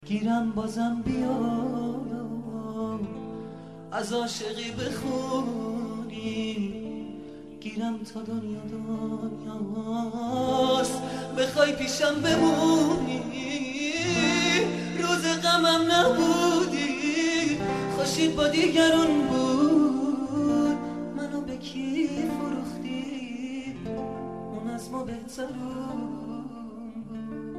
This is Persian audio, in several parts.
گیرم بازم بیا از عاشقی بخونی، گیرم تا دنیا دنیاست بخوای پیشم بمونی. روز غمم نبودی، خوشید با دیگرون بود، منو به کی فروختی، اون از ما بهترون بود.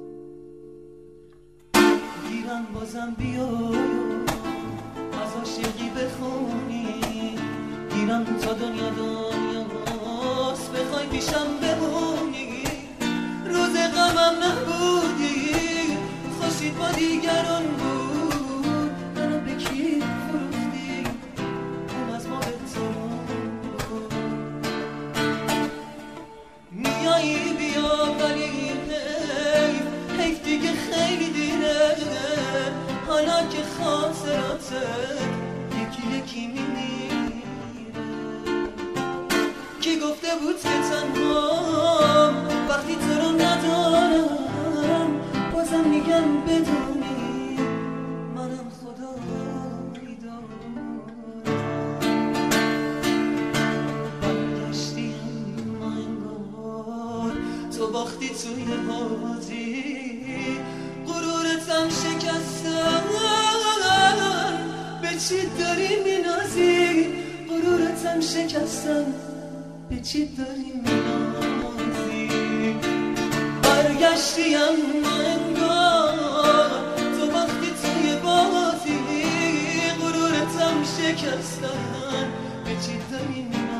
گیرم بازم بیا از عاشقی بخونی، گیرم تا دنیا دنیاست بخوای پیشم بمونی. روز غمم نبودی، خوشید با دیگران بود، منو به کی فروختی، اون از ما بهترون بود. میایی بیا ولی حیف دیگه خیلی دیره، حالا که خاطراتت یکی یکی میمیره. کی گفته بود که تنهام وقتی تو رو ندارم، بازم میگم بدونی منم خدایی دارم. برگشتی اما انگار تو باختی توی بازی، غرورتم شکستن، به چی داری مینازی؟ غرورتم شکستن، به چی داری مینازی؟ برگشتی اما انگار تو باختی توی بازی، غرورتم شکستن، به چی داری مینازی؟